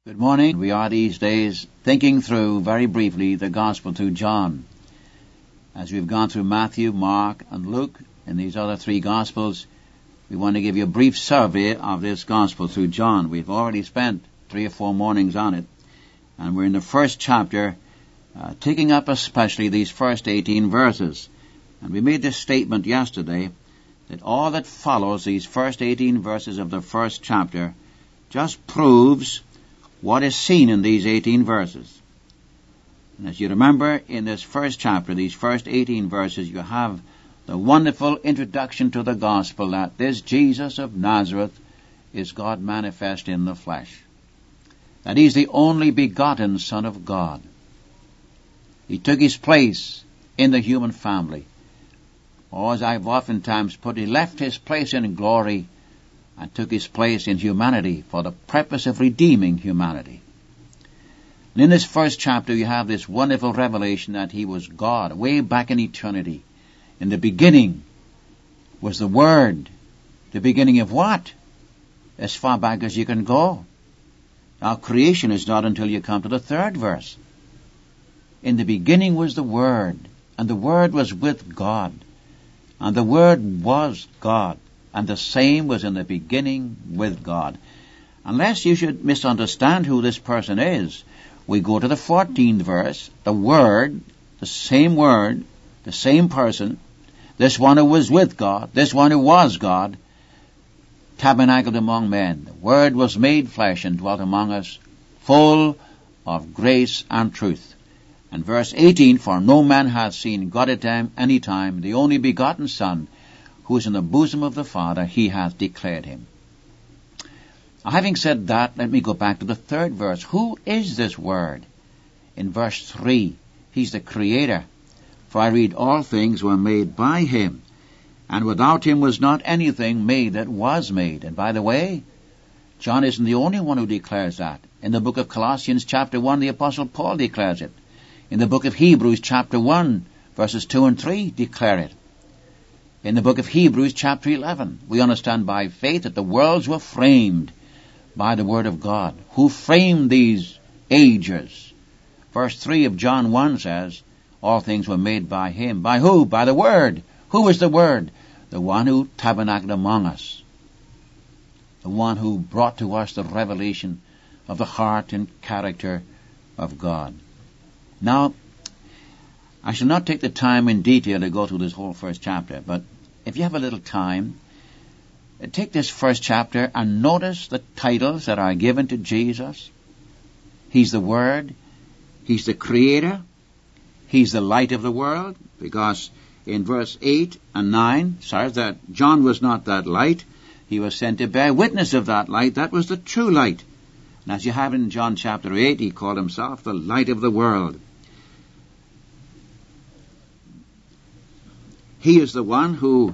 Good morning. We are these days thinking through, very briefly, the Gospel through John. As we've gone through Matthew, Mark, and Luke, in these other three Gospels, we want to give you a brief survey of this Gospel through John. We've already spent 3 or 4 mornings on it, and we're in the first chapter, taking up especially these first 18 verses. And we made this statement yesterday, that all that follows these first 18 verses of the first chapter just proves what is seen in these 18 verses. And as you remember, in this first chapter, these first 18 verses, you have the wonderful introduction to the gospel that this Jesus of Nazareth is God manifest in the flesh. That He's the only begotten Son of God. He took His place in the human family. Or as I've oftentimes put, He left His place in glory and took His place in humanity for the purpose of redeeming humanity. And in this first chapter you have this wonderful revelation that He was God way back in eternity. In the beginning was the Word. The beginning of what? As far back as you can go. Now creation is not until you come to the third verse. In the beginning was the Word, and the Word was with God, and the Word was God. And the same was in the beginning with God. Unless you should misunderstand who this person is, we go to the 14th verse. The Word, the same person, this one who was with God, this one who was God, tabernacled among men. The Word was made flesh and dwelt among us, full of grace and truth. And verse 18, for no man hath seen God at any time, the only begotten Son, who is in the bosom of the Father, He hath declared Him. Now, having said that, let me go back to the third verse. Who is this Word? In verse 3, He's the Creator. For I read, all things were made by Him, and without Him was not anything made that was made. And by the way, John isn't the only one who declares that. In the book of Colossians chapter 1, the Apostle Paul declares it. In the book of Hebrews chapter 1, verses 2 and 3 declare it. In the book of Hebrews chapter 11, we understand by faith that the worlds were framed by the Word of God. Who framed these ages? Verse 3 of John 1 says, all things were made by Him. By who? By the Word. Who is the Word? The one who tabernacled among us. The one who brought to us the revelation of the heart and character of God. Now, I shall not take the time in detail to go through this whole first chapter, but if you have a little time, take this first chapter and notice the titles that are given to Jesus. He's the Word, He's the Creator, He's the light of the world, because in verse 8 and 9 says that John was not that light, he was sent to bear witness of that light. That was the true light. And as you have in John chapter 8, He called Himself the light of the world. He is the one who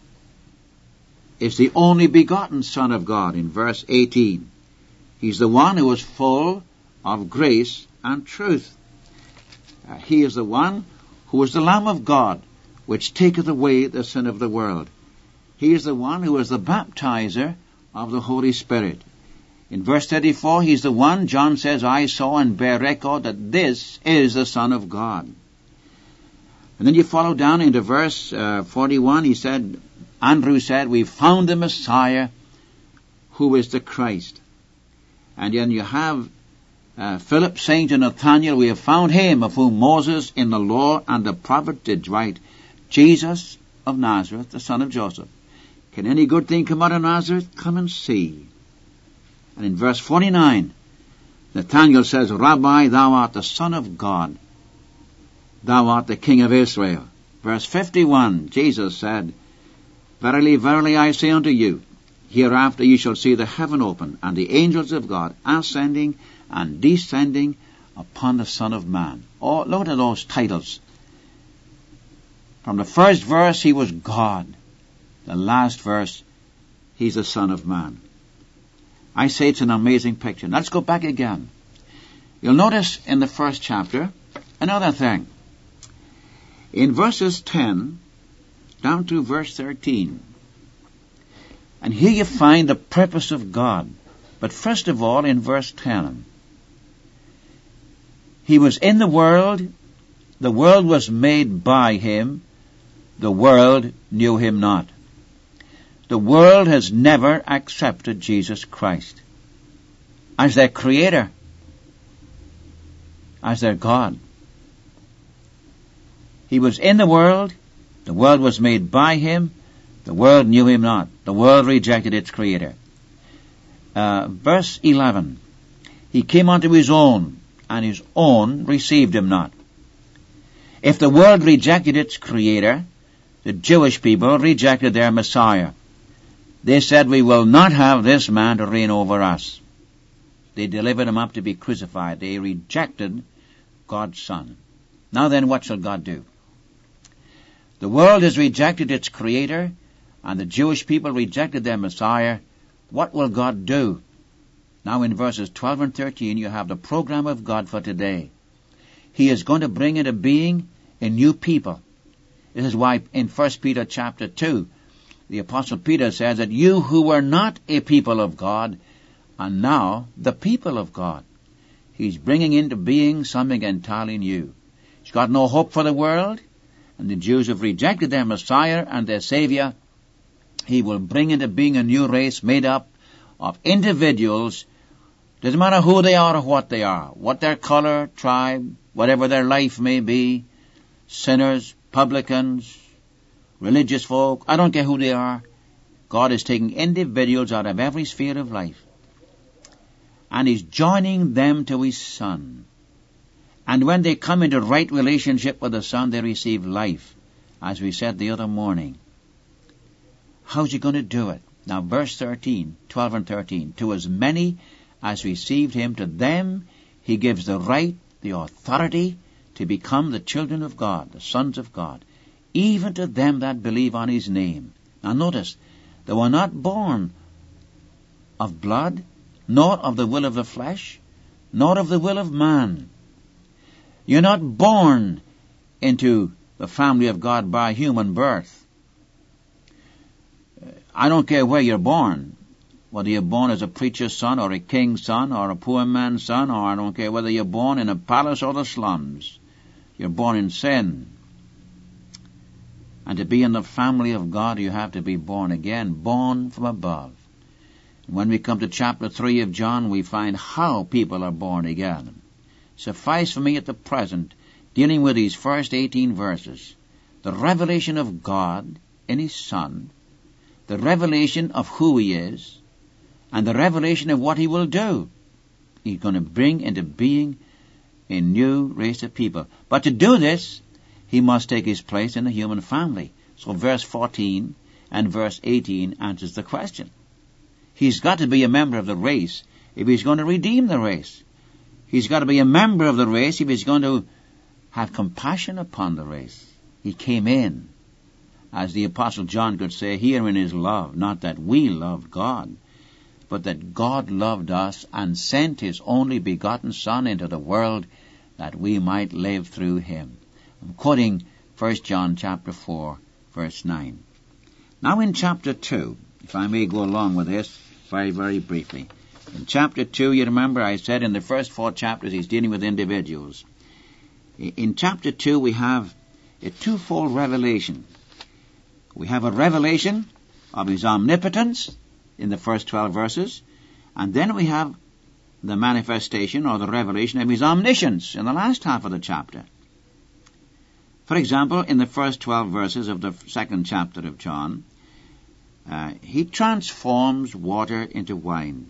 is the only begotten Son of God in verse 18. He's the one who is full of grace and truth. He is the one who is the Lamb of God, which taketh away the sin of the world. He is the one who is the baptizer of the Holy Spirit. In verse 34, He's the one, John says, I saw and bear record that this is the Son of God. And then you follow down into verse 41, Andrew said, we've found the Messiah who is the Christ. And then you have Philip saying to Nathanael, we have found Him of whom Moses in the law and the prophet did write, Jesus of Nazareth, the son of Joseph. Can any good thing come out of Nazareth? Come and see. And in verse 49, Nathanael says, Rabbi, thou art the Son of God. Thou art the King of Israel. Verse 51, Jesus said, Verily, verily, I say unto you, hereafter you shall see the heaven open, and the angels of God ascending and descending upon the Son of Man. Oh, look at those titles. From the first verse, He was God. The last verse, He's the Son of Man. I say it's an amazing picture. Let's go back again. You'll notice in the first chapter another thing. In verses 10 down to verse 13, and here you find the purpose of God. But first of all, in verse 10, He was in the world was made by him, the world knew him not. The world has never accepted Jesus Christ as their Creator, as their God. He was in the world was made by him, the world knew him not. The world rejected its Creator. Verse 11, he came unto his own, and his own received him not. If the world rejected its Creator, the Jewish people rejected their Messiah. They said, we will not have this man to reign over us. They delivered him up to be crucified. They rejected God's Son. Now then, what shall God do? The world has rejected its Creator, and the Jewish people rejected their Messiah. What will God do? Now in verses 12 and 13, you have the program of God for today. He is going to bring into being a new people. This is why in 1 Peter chapter 2, the Apostle Peter says that you who were not a people of God are now the people of God. He's bringing into being something entirely new. He's got no hope for the world, and the Jews have rejected their Messiah and their Savior. He will bring into being a new race made up of individuals. Doesn't matter who they are or what they are, what their color, tribe, whatever their life may be, sinners, publicans, religious folk, I don't care who they are. God is taking individuals out of every sphere of life, and He's joining them to His Son. And when they come into right relationship with the Son, they receive life, as we said the other morning. How's He going to do it? Now verse 13, 12 and 13. To as many as received Him, to them He gives the right, the authority, to become the children of God, the sons of God, even to them that believe on His name. Now notice, they were not born of blood, nor of the will of the flesh, nor of the will of man. You're not born into the family of God by human birth. I don't care where you're born, whether you're born as a preacher's son or a king's son or a poor man's son, or I don't care whether you're born in a palace or the slums. You're born in sin. And to be in the family of God, you have to be born again, born from above. And when we come to chapter 3 of John, we find how people are born again. Suffice for me at the present, dealing with these first 18 verses, the revelation of God in His Son, the revelation of who He is, and the revelation of what He will do. He's going to bring into being a new race of people. But to do this, He must take His place in the human family. So verse 14 and verse 18 answers the question. He's got to be a member of the race if He's going to redeem the race. He's got to be a member of the race if He's going to have compassion upon the race. He came in, as the Apostle John could say, herein is love, not that we loved God, but that God loved us and sent His only begotten Son into the world that we might live through Him. I'm quoting 1 John chapter 4, verse 9. Now in chapter 2, if I may go along with this very, very briefly. In chapter 2, you remember I said in the first 4 chapters He's dealing with individuals. In chapter 2, we have a twofold revelation. We have a revelation of His omnipotence in the first 12 verses, and then we have the manifestation or the revelation of His omniscience in the last half of the chapter. For example, in the first 12 verses of the second chapter of John, He transforms water into wine.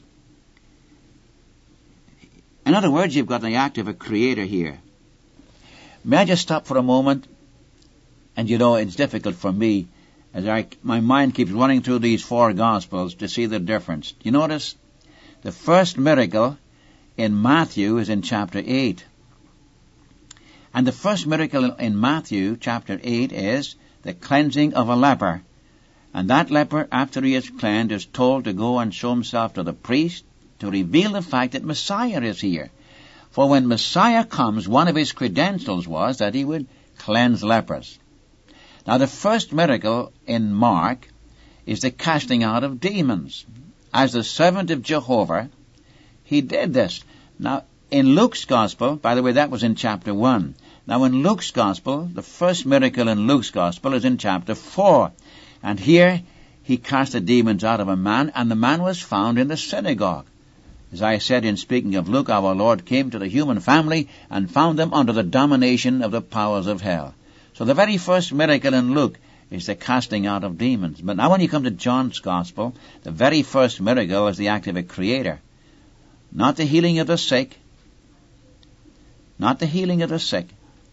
In other words, you've got the act of a creator here. May I just stop for a moment? And you know, it's difficult for me as my mind keeps running through these 4 Gospels to see the difference. You notice the first miracle in Matthew is in chapter 8. And the first miracle in Matthew chapter 8 is the cleansing of a leper. And that leper, after he is cleansed, is told to go and show himself to the priest to reveal the fact that Messiah is here. For when Messiah comes, one of His credentials was that He would cleanse lepers. Now the first miracle in Mark is the casting out of demons. As the servant of Jehovah, He did this. Now, in Luke's Gospel, by the way, that was in chapter 1. Now in Luke's Gospel, the first miracle in Luke's Gospel is in chapter 4. And here he cast the demons out of a man, and the man was found in the synagogue. As I said in speaking of Luke, our Lord came to the human family and found them under the domination of the powers of hell. So the very first miracle in Luke is the casting out of demons. But now when you come to John's Gospel, the very first miracle is the act of a creator. Not the healing of the sick. Not the healing of the sick.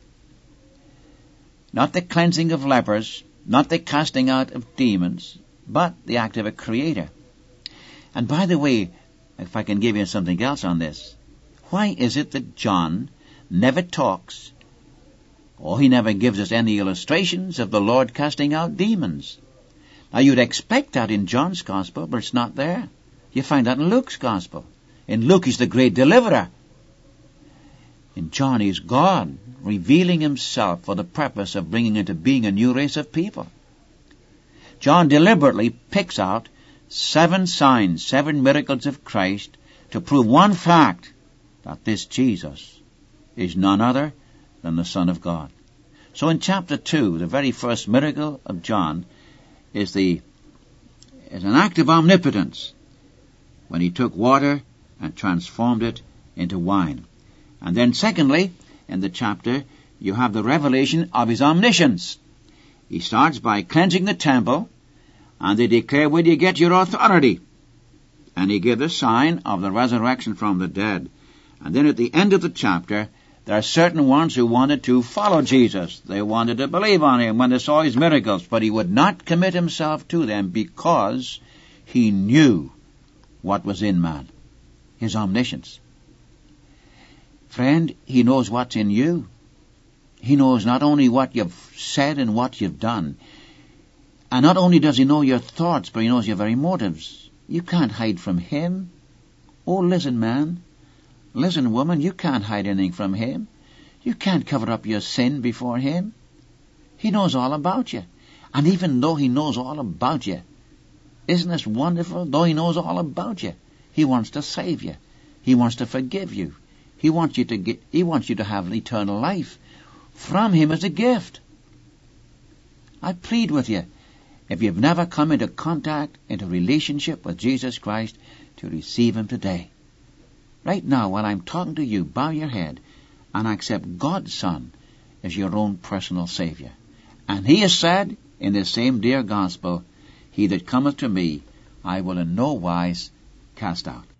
Not the cleansing of lepers. Not the casting out of demons. But the act of a creator. And by the way, if I can give you something else on this, why is it that John never talks, or he never gives us any illustrations of the Lord casting out demons? Now you'd expect that in John's Gospel, but it's not there. You find that in Luke's Gospel. In Luke, he's the great deliverer. In John, he's God, revealing himself for the purpose of bringing into being a new race of people. John deliberately picks out 7 signs, 7 miracles of Christ to prove one fact, that this Jesus is none other than the Son of God. So in chapter 2, the very first miracle of John is an act of omnipotence when he took water and transformed it into wine. And then secondly, in the chapter, you have the revelation of his omniscience. He starts by cleansing the temple, and they declare, where do you get your authority? And he gave the sign of the resurrection from the dead. And then at the end of the chapter, there are certain ones who wanted to follow Jesus. They wanted to believe on him when they saw his miracles, but he would not commit himself to them because he knew what was in man, his omniscience. Friend, he knows what's in you. He knows not only what you've said and what you've done, and not only does he know your thoughts, but he knows your very motives. You can't hide from him. Oh, listen, man. Listen, woman, you can't hide anything from him. You can't cover up your sin before him. He knows all about you. And even though he knows all about you, isn't this wonderful? Though he knows all about you, he wants to save you. He wants to forgive you. He wants you to have eternal life from him as a gift. I plead with you, if you've never come into contact, into relationship with Jesus Christ, to receive him today. Right now, while I'm talking to you, bow your head and accept God's Son as your own personal Savior. And he has said in this same dear gospel, he that cometh to me, I will in no wise cast out.